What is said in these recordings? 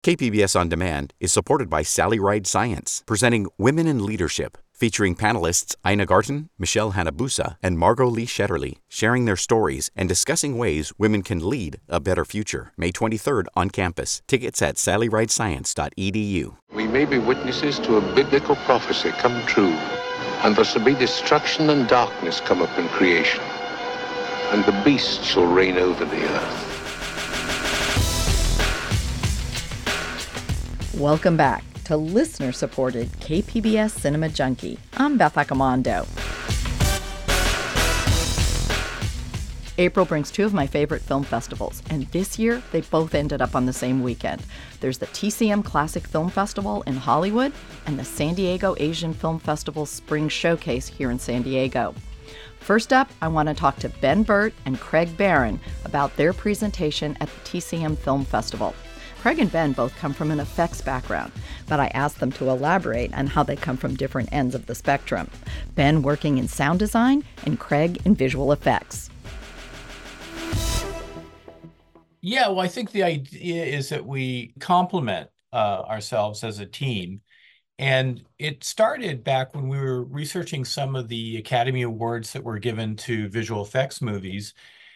KPBS On Demand is supported by Sally Ride Science, presenting Women in Leadership, featuring panelists Ina Garten, Michelle Hanabusa, and Margot Lee Shetterly, sharing their stories and discussing ways women can lead a better future. May 23rd on campus. Tickets at sallyridescience.edu. We may be witnesses to a biblical prophecy come true, and there shall be destruction and darkness come upon creation, and the beast shall reign over the earth. Welcome back to listener-supported KPBS Cinema Junkie. I'm Beth Accomando. April brings two of my favorite film festivals, and this year they both ended up on the same weekend. There's the TCM Classic Film Festival in Hollywood and the San Diego Asian Film Festival Spring Showcase here in San Diego. First up, I want to talk to Ben Burtt and Craig Barron about their presentation at the TCM Film Festival. Craig and Ben both come from an effects background, but I asked them to elaborate on how they come from different ends of the spectrum. Ben working in sound design and Craig in visual effects. Yeah, well, I think the idea is that we complement ourselves as a team. And it started back when we were researching some of the Academy Awards that were given to visual effects movies.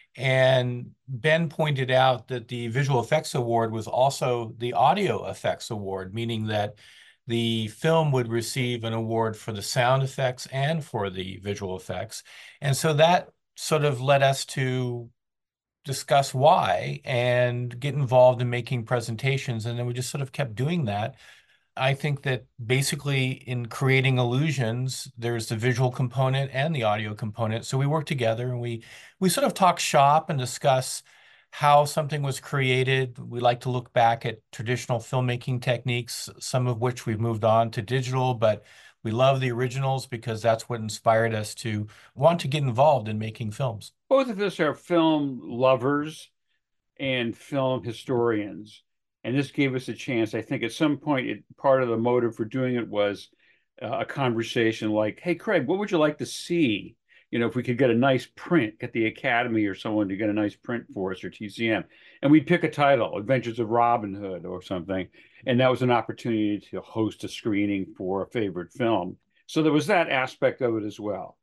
And Ben pointed out that the Visual Effects Award was also the Audio Effects Award, meaning that the film would receive an award for the sound effects and for the visual effects. And so that sort of led us to discuss why and get involved in making presentations. And then we just sort of kept doing that. I think that basically in creating illusions, there's the visual component and the audio component. So we work together and we sort of talk shop and discuss how something was created. We like to look back at traditional filmmaking techniques, some of which we've moved on to digital, but we love the originals because that's what inspired us to want to get involved in making films. Both of us are film lovers and film historians. And this gave us a chance. I think at some point, part of the motive for doing it was a conversation like, hey, Craig, what would you like to see? You know, if we could get a nice print, get the Academy or someone to get a nice print for us or TCM. And we'd pick a title, Adventures of Robin Hood or something. And that was an opportunity to host a screening for a favorite film. So there was that aspect of it as well.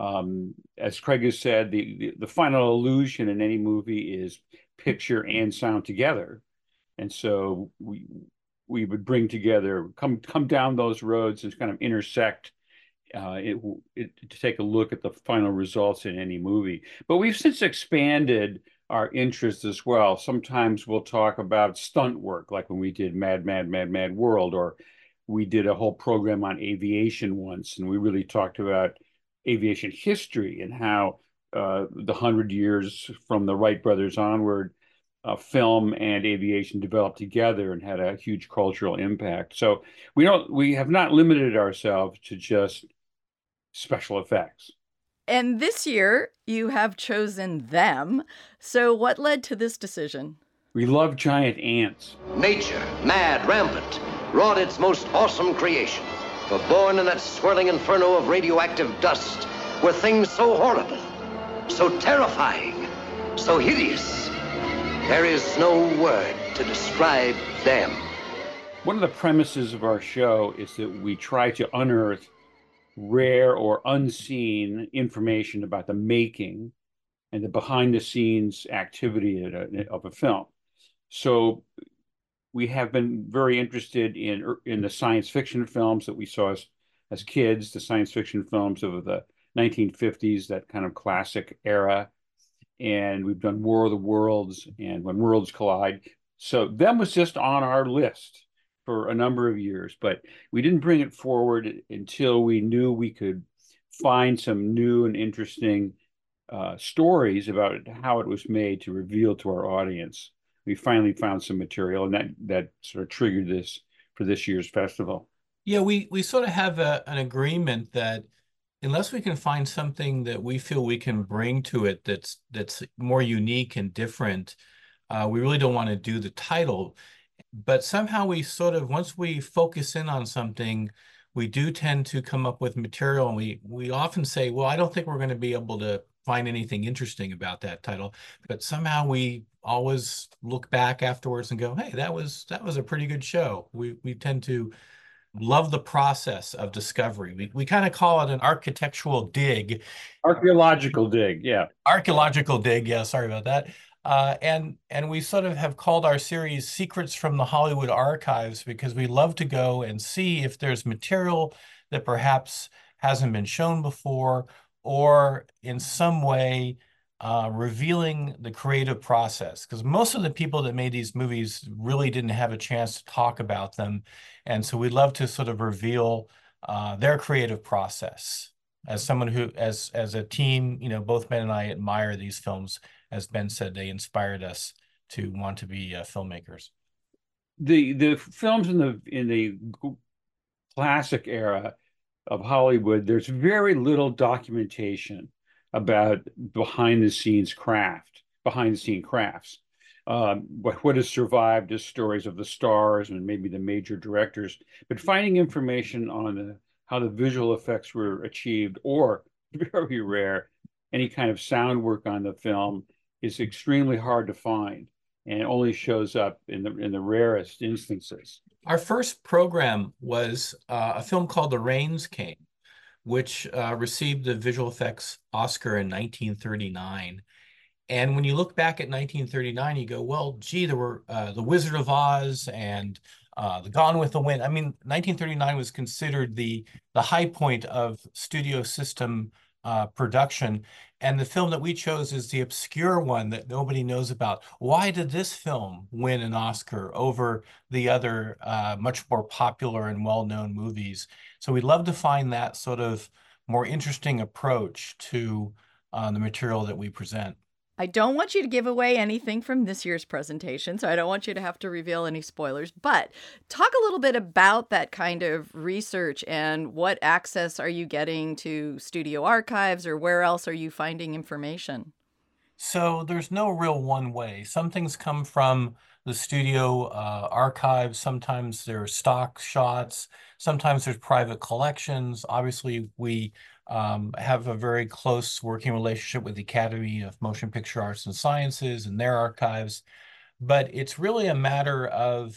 As Craig has said, the final illusion in any movie is picture and sound together. And so we would bring together, come down those roads and kind of intersect to take a look at the final results in any movie. But we've since expanded our interests as well. Sometimes we'll talk about stunt work, like when we did Mad, Mad, Mad, Mad World, or we did a whole program on aviation once, and we really talked about aviation history and how the 100 years from the Wright brothers onward, film and aviation developed together and had a huge cultural impact. So we have not limited ourselves to just special effects. And this year you have chosen them. So what led to this decision? We love giant ants. Nature, mad, rampant, wrought its most awesome creation. For born in that swirling inferno of radioactive dust were things so horrible, so terrifying, so hideous. There is no word to describe them. One of the premises of our show is that we try to unearth rare or unseen information about the making and the behind-the-scenes activity of a film. So we have been very interested in the science fiction films that we saw as kids, the science fiction films of the 1950s, that kind of classic era. And we've done War of the Worlds and When Worlds Collide. So that was just on our list for a number of years, but we didn't bring it forward until we knew we could find some new and interesting stories about how it was made to reveal to our audience. We finally found some material, and that sort of triggered this for this year's festival. Yeah, we sort of have an agreement that unless we can find something that we feel we can bring to it that's more unique and different, we really don't want to do the title. But somehow we sort of, once we focus in on something, we do tend to come up with material. And we often say, well, I don't think we're going to be able to find anything interesting about that title, but somehow we always look back afterwards and go, hey, that was a pretty good show. We tend to love the process of discovery. We kind of call it an architectural dig. Archaeological dig, yeah. Archaeological dig, yeah, sorry about that. And we sort of have called our series Secrets from the Hollywood Archives because we love to go and see if there's material that perhaps hasn't been shown before, or in some way revealing the creative process. Because most of the people that made these movies really didn't have a chance to talk about them. And so we'd love to sort of reveal their creative process. As someone who, as a team, both Ben and I admire these films. As Ben said, they inspired us to want to be filmmakers. The films in the classic era of Hollywood, there's very little documentation about behind the scene crafts. What has survived is stories of the stars and maybe the major directors, but finding information on how the visual effects were achieved, or very rare, any kind of sound work on the film, is extremely hard to find, and only shows up in the rarest instances. Our first program was a film called The Rains Came, which received the visual effects Oscar in 1939. And when you look back at 1939, you go, well, gee, there were The Wizard of Oz and The Gone with the Wind. I mean, 1939 was considered the high point of studio system production. And the film that we chose is the obscure one that nobody knows about. Why did this film win an Oscar over the other much more popular and well-known movies? So we'd love to find that sort of more interesting approach to the material that we present. I don't want you to give away anything from this year's presentation, so I don't want you to have to reveal any spoilers, but talk a little bit about that kind of research and what access are you getting to studio archives, or where else are you finding information? So there's no real one way. Some things come from the studio archives. Sometimes there are stock shots. Sometimes there's private collections. Obviously, we have a very close working relationship with the Academy of Motion Picture Arts and Sciences and their archives. But it's really a matter of,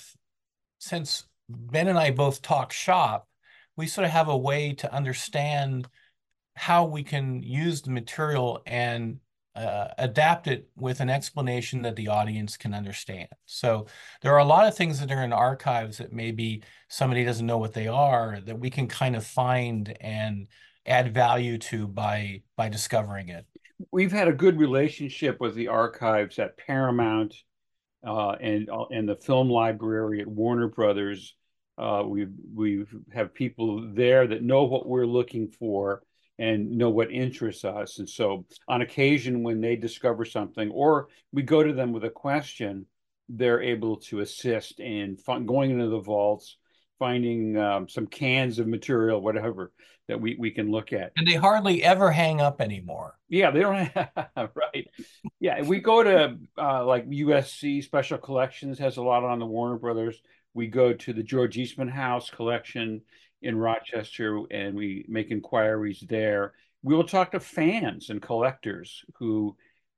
since Ben and I both talk shop, we sort of have a way to understand how we can use the material and adapt it with an explanation that the audience can understand. So there are a lot of things that are in archives that maybe somebody doesn't know what they are, that we can kind of find and add value to by discovering it. We've had a good relationship with the archives at Paramount and the film library at Warner Brothers. We have people there that know what we're looking for and know what interests us. And so on occasion, when they discover something, or we go to them with a question, they're able to assist in going into the vaults, finding some cans of material, whatever, that we can look at. And they hardly ever hang up anymore. Yeah, they don't have, right. Yeah, we go to like USC Special Collections has a lot on the Warner Brothers. We go to the George Eastman House collection in Rochester, and we make inquiries there. We will talk to fans and collectors who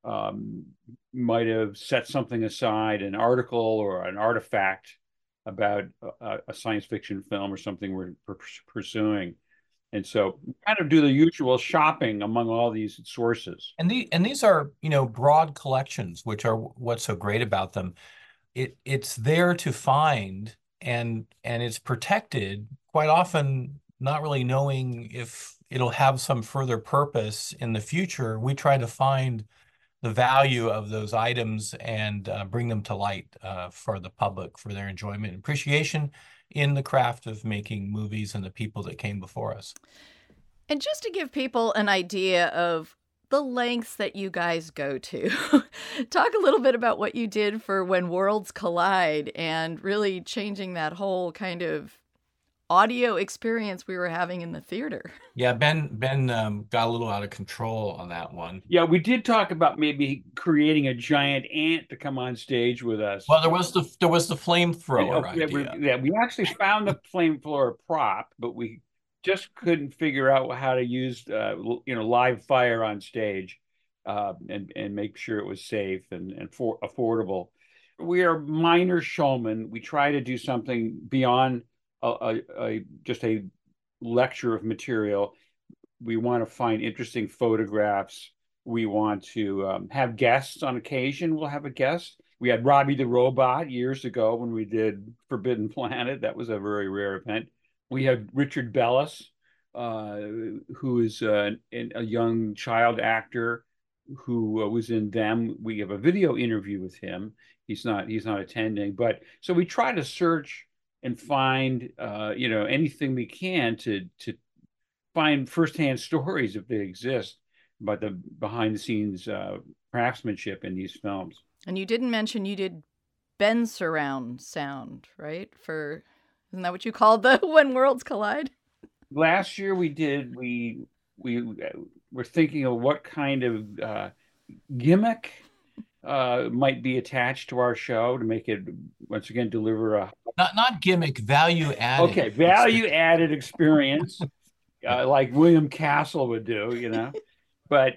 might have set something aside, an article or an artifact about a science fiction film or something we're pursuing. And so we kind of do the usual shopping among all these sources. And these are, broad collections, which are what's so great about them. It's there to find, and it's protected, quite often not really knowing if it'll have some further purpose in the future. We try to find the value of those items and bring them to light for the public, for their enjoyment and appreciation in the craft of making movies and the people that came before us. And just to give people an idea of the lengths that you guys go to, talk a little bit about what you did for When Worlds Collide and really changing that whole kind of audio experience we were having in the theater. Yeah, Ben got a little out of control on that one. Yeah, we did talk about maybe creating a giant ant to come on stage with us. Well, there was the flamethrower idea. We actually found the flamethrower prop, but we just couldn't figure out how to use live fire on stage. and make sure it was safe and affordable. We are minor showmen. We try to do something beyond just a lecture of material. We want to find interesting photographs. We want to have guests on occasion. We'll have a guest. We had Robbie the Robot years ago when we did Forbidden Planet. That was a very rare event. We have Richard Bellis, who is a young child actor who was in Them. We have a video interview with him. He's not attending, but so we try to search and find anything we can to find firsthand stories, if they exist, about the behind the scenes craftsmanship in these films. And you didn't mention you did Ben surround sound, right? Isn't that what you called the When Worlds Collide? Last year we were thinking of what kind of gimmick might be attached to our show to make it, once again, deliver a not gimmick, value added. Okay, value added experience, like William Castle would do, But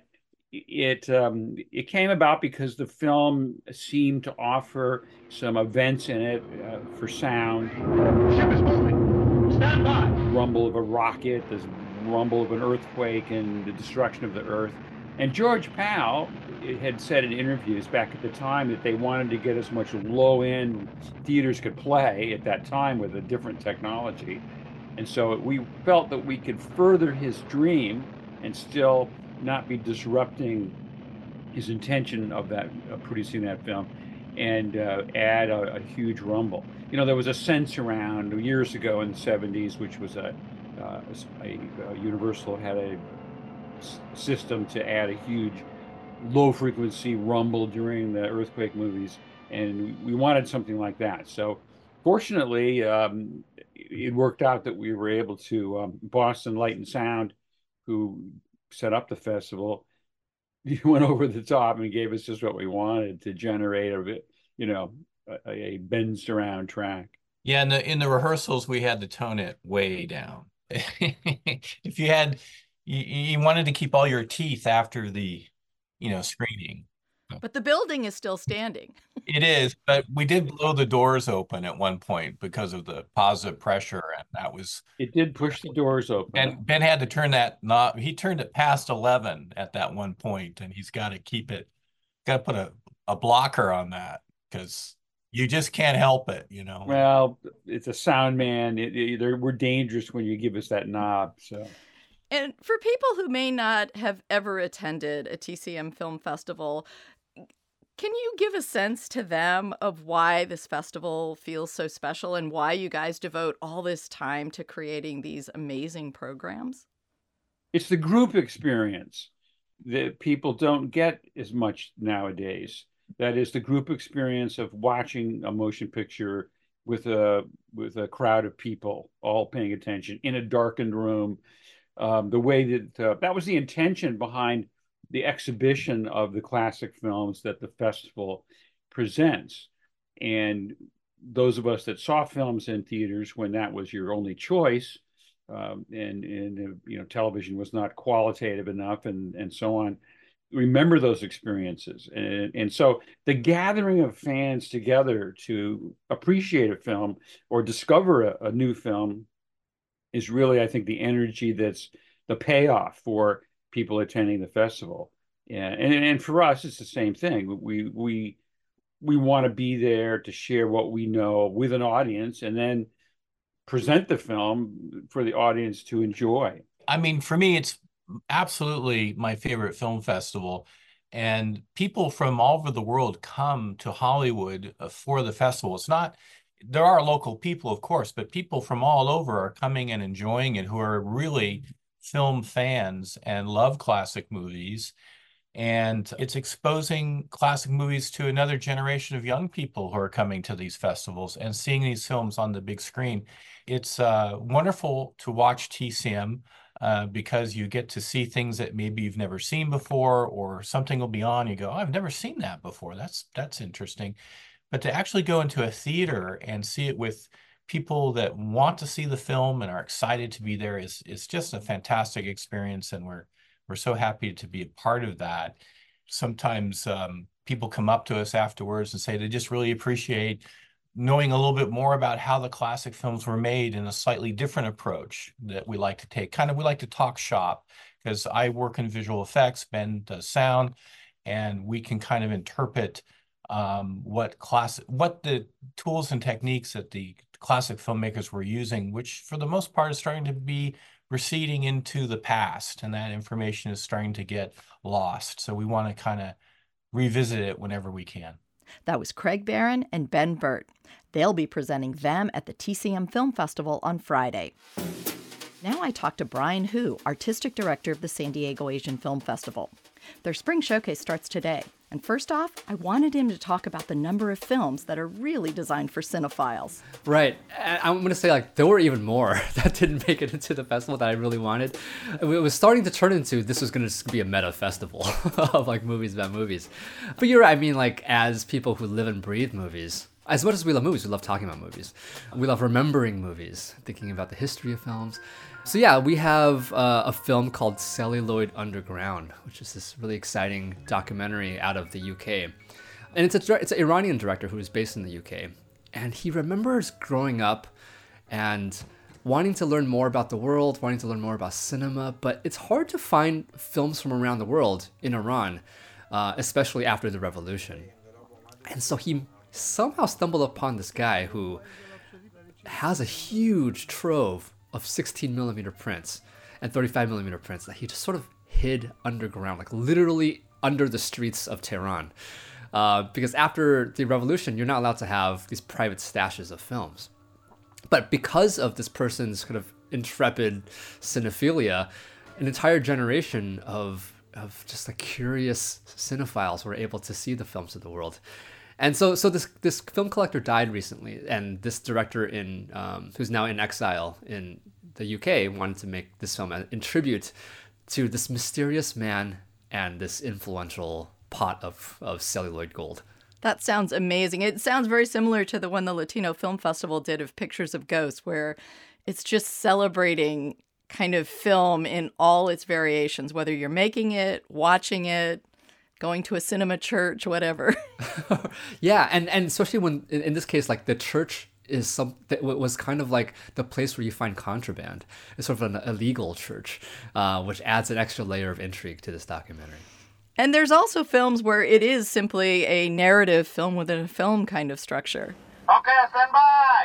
it came about because the film seemed to offer some events in it for sound. Ship is moving. Stand by. Rumble of a rocket, this rumble of an earthquake, and the destruction of the Earth. And George Pal had said in interviews back at the time that they wanted to get as much low-end theaters could play at that time with a different technology. And so we felt that we could further his dream and still not be disrupting his intention of producing that film, and add a huge rumble. There was a sense around years ago in the 70s, which was Universal had a system to add a huge low frequency rumble during the earthquake movies, and we wanted something like that. So fortunately, it worked out that we were able to, Boston Light and Sound, who set up the festival, went over the top and gave us just what we wanted to generate a Ben surround track. Yeah, in the rehearsals we had to tone it way down. If you wanted to keep all your teeth after the screening. But the building is still standing. It is, but we did blow the doors open at one point because of the positive pressure, and that was... It did push the doors open. And Ben had to turn that knob. He turned it past 11 at that one point, and he's got to put a blocker on that because you just can't help it, Well, it's a sound man. We're dangerous when you give us that knob, so... And for people who may not have ever attended a TCM Film Festival, can you give a sense to them of why this festival feels so special and why you guys devote all this time to creating these amazing programs? It's the group experience that people don't get as much nowadays. That is the group experience of watching a motion picture with a crowd of people all paying attention in a darkened room. The way that was the intention behind the exhibition of the classic films that the festival presents. And those of us that saw films in theaters when that was your only choice, and television was not qualitative enough, and so on, remember those experiences. And so the gathering of fans together to appreciate a film or discover a new film is really, I think, the energy that's the payoff for people attending the festival. And for us, it's the same thing. We want to be there to share what we know with an audience and then present the film for the audience to enjoy. I mean, for me, it's absolutely my favorite film festival. And people from all over the world come to Hollywood for the festival. There are local people, of course, but people from all over are coming and enjoying it who are really film fans and love classic movies. And it's exposing classic movies to another generation of young people who are coming to these festivals and seeing these films on the big screen. It's wonderful to watch TCM because you get to see things that maybe you've never seen before, or something will be on, you go, oh, I've never seen that before. That's interesting. But to actually go into a theater and see it with people that want to see the film and are excited to be there is just a fantastic experience, and we're so happy to be a part of that. sometimes people come up to us afterwards and say they just really appreciate knowing a little bit more about how the classic films were made in a slightly different approach that we like to take. We like to talk shop, because I work in visual effects, Ben does sound, and we can kind of interpret what the tools and techniques that the classic filmmakers were using, which for the most part is starting to be receding into the past, and that information is starting to get lost. So we want to kind of revisit it whenever we can. That was Craig Barron and Ben Burtt. They'll be presenting them at the TCM Film Festival on Friday. Now I talk to Brian Hu, Artistic Director of the San Diego Asian Film Festival. Their spring showcase starts today. And first off, I wanted him to talk about the number of films that are really designed for cinephiles. Right. I'm going to say, like, there were even more that didn't make it into the festival that I really wanted. It was starting to turn into, this was going to be a meta festival of, like, movies about movies. But you're right. I mean, like, as people who live and breathe movies, as much as we love movies, we love talking about movies. We love remembering movies, thinking about the history of films. So yeah, we have a film called Celluloid Underground, which is this really exciting documentary out of the UK. And it's an Iranian director who is based in the UK. And he remembers growing up and wanting to learn more about the world, wanting to learn more about cinema, but it's hard to find films from around the world in Iran, especially after the revolution. And so he somehow stumbled upon this guy who has a huge trove of 16mm prints and 35mm prints that he just sort of hid underground, like literally under the streets of Tehran. Because after the revolution, you're not allowed to have these private stashes of films. But because of this person's kind of intrepid cinephilia, an entire generation of just like curious cinephiles were able to see the films of the world. And so this film collector died recently, and this director who's now in exile in the UK wanted to make this film in tribute to this mysterious man and this influential pot of celluloid gold. That sounds amazing. It sounds very similar to the one the Latino Film Festival did of Pictures of Ghosts, where it's just celebrating kind of film in all its variations, whether you're making it, watching it, going to a cinema, church, whatever. Yeah, and especially when, in this case, like the church was kind of like the place where you find contraband. It's sort of an illegal church, which adds an extra layer of intrigue to this documentary. And there's also films where it is simply a narrative film within a film kind of structure. Okay, stand by.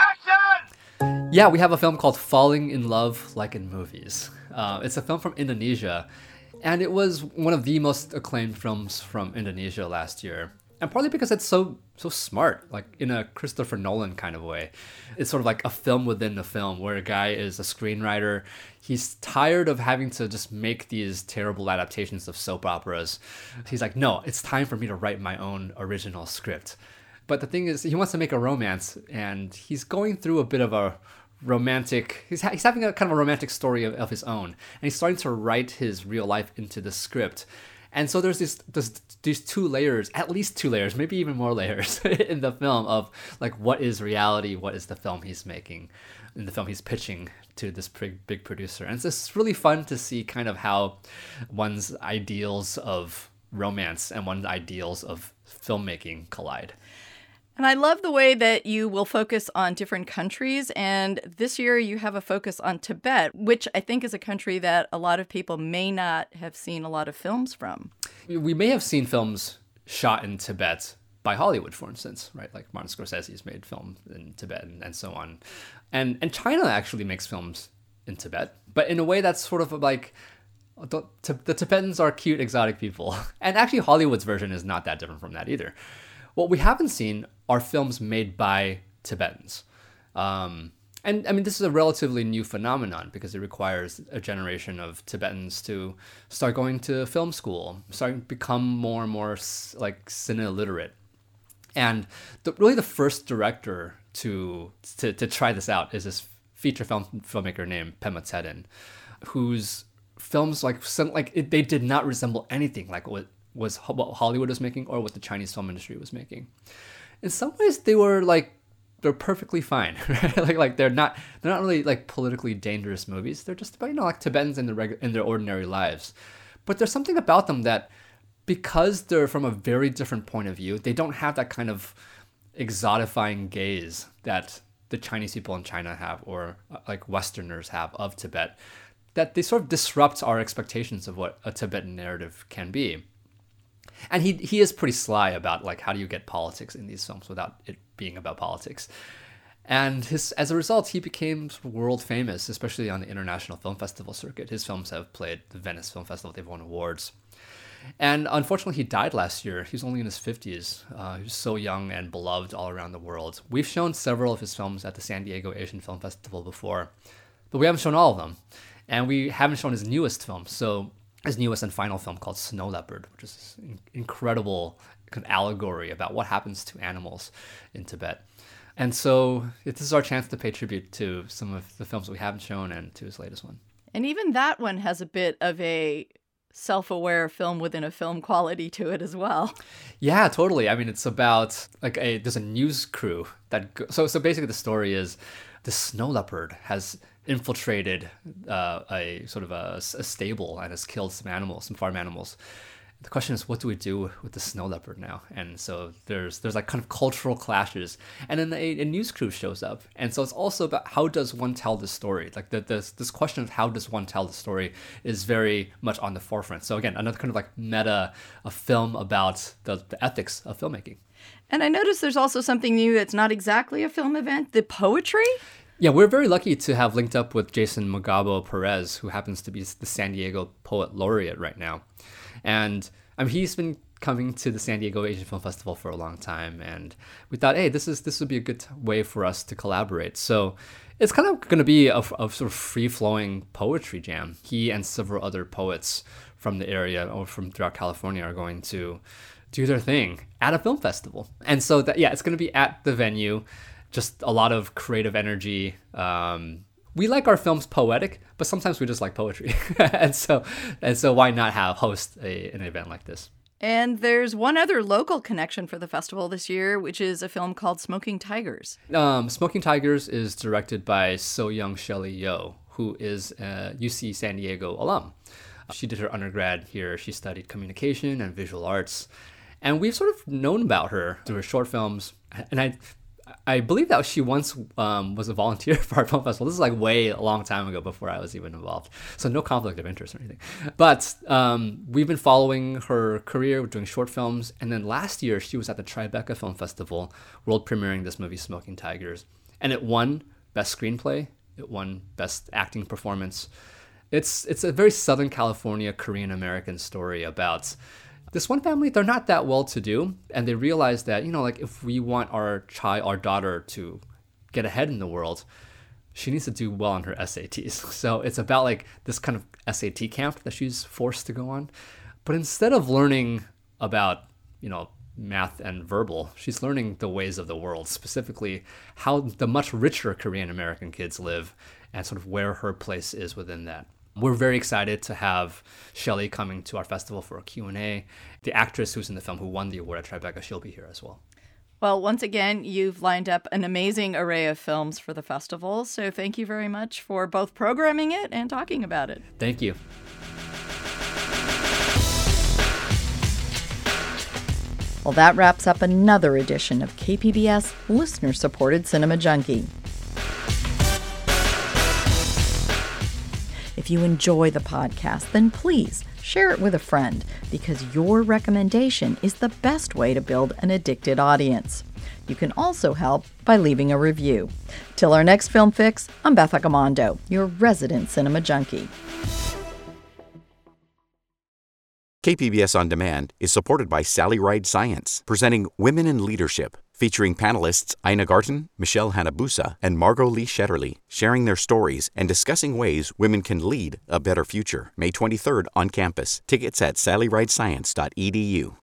Action! Yeah, we have a film called Falling in Love Like in Movies. It's a film from Indonesia. And it was one of the most acclaimed films from Indonesia last year. And partly because it's so smart, like in a Christopher Nolan kind of way. It's sort of like a film within a film, where a guy is a screenwriter. He's tired of having to just make these terrible adaptations of soap operas. He's like, no, it's time for me to write my own original script. But the thing is, he wants to make a romance, and he's going through a bit of a romantic, he's having a kind of a romantic story of his own, and he's starting to write his real life into the script. And so there's these two layers, at least two layers, maybe even more layers in the film of like, what is reality, what is the film he's making, in the film he's pitching to this big producer. And it's just really fun to see kind of how one's ideals of romance and one's ideals of filmmaking collide. And I love the way that you will focus on different countries. And this year you have a focus on Tibet, which I think is a country that a lot of people may not have seen a lot of films from. We may have seen films shot in Tibet by Hollywood, for instance, right? Like Martin Scorsese's made film in Tibet and so on. And China actually makes films in Tibet, but in a way that's sort of like, the Tibetans are cute, exotic people. And actually Hollywood's version is not that different from that either. What we haven't seen are films made by Tibetans. And I mean, this is a relatively new phenomenon because it requires a generation of Tibetans to start going to film school, starting to become more and more like cine literate. And really the first director to try this out is this feature filmmaker named Pema Tserin, whose films they did not resemble anything like what Hollywood was making or what the Chinese film industry was making. In some ways, they're perfectly fine, right? like they're not really like politically dangerous movies. They're just about, like Tibetans in their ordinary lives. But there's something about them that because they're from a very different point of view, they don't have that kind of exotifying gaze that the Chinese people in China have, or like Westerners have of Tibet, that they sort of disrupt our expectations of what a Tibetan narrative can be. And he is pretty sly about like how do you get politics in these films without it being about politics. And as a result, he became world famous, especially on the international film festival circuit. His films have played the Venice Film Festival. They've won awards. And unfortunately, he died last year. He was only in his 50s. He was so young and beloved all around the world. We've shown several of his films at the San Diego Asian Film Festival before, but we haven't shown all of them. And we haven't shown his newest film. So his newest and final film called Snow Leopard, which is an incredible kind of allegory about what happens to animals in Tibet. And so this is our chance to pay tribute to some of the films that we haven't shown and to his latest one. And even that one has a bit of a self-aware film within a film quality to it as well. Yeah, totally. I mean, it's about like there's a news crew so basically the story is the snow leopard has infiltrated a sort of a stable and has killed some farm animals. The question is, what do we do with the snow leopard now? And so there's like kind of cultural clashes, and then a news crew shows up, and so it's also about how does one tell the story. Like this question of how does one tell the story is very much on the forefront. So again, another kind of like meta, a film about the ethics of filmmaking. And I noticed there's also something new that's not exactly a film event, the poetry. Yeah, we're very lucky to have linked up with Jason Mugabo Perez, who happens to be the San Diego Poet Laureate right now. And I mean, he's been coming to the San Diego Asian Film Festival for a long time, and we thought, hey, this would be a good way for us to collaborate. So it's kind of going to be a sort of free-flowing poetry jam. He and several other poets from the area or from throughout California are going to do their thing at a film festival. And so it's going to be at the venue, just a lot of creative energy. We like our films poetic, but sometimes we just like poetry. and so why not host an event like this? And there's one other local connection for the festival this year, which is a film called Smoking Tigers. Smoking Tigers is directed by So-Young Shelley Yo, who is a UC San Diego alum. She did her undergrad here. She studied communication and visual arts. And we've sort of known about her through her short films. And I believe that she once was a volunteer for our film festival. This is like way a long time ago before I was even involved. So no conflict of interest or anything. But we've been following her career doing short films. And then last year, she was at the Tribeca Film Festival, world premiering this movie, Smoking Tigers. And it won Best Screenplay. It won Best Acting Performance. It's a very Southern California Korean-American story about this one family. They're not that well-to-do, and they realize that, like if we want our daughter to get ahead in the world, she needs to do well on her SATs. So it's about like this kind of SAT camp that she's forced to go on. But instead of learning about, math and verbal, she's learning the ways of the world, specifically how the much richer Korean American kids live and sort of where her place is within that. We're very excited to have Shelley coming to our festival for a Q&A. The actress who's in the film who won the award at Tribeca, she'll be here as well. Well, once again, you've lined up an amazing array of films for the festival. So thank you very much for both programming it and talking about it. Thank you. Well, that wraps up another edition of KPBS Listener-Supported Cinema Junkie. If you enjoy the podcast, then please share it with a friend, because your recommendation is the best way to build an addicted audience. You can also help by leaving a review. Till our next Film Fix, I'm Beth Accomando, your resident cinema junkie. KPBS On Demand is supported by Sally Ride Science, presenting Women in Leadership, featuring panelists Ina Garten, Michelle Hanabusa, and Margot Lee Shetterly, sharing their stories and discussing ways women can lead a better future. May 23rd on campus. Tickets at sallyridescience.edu.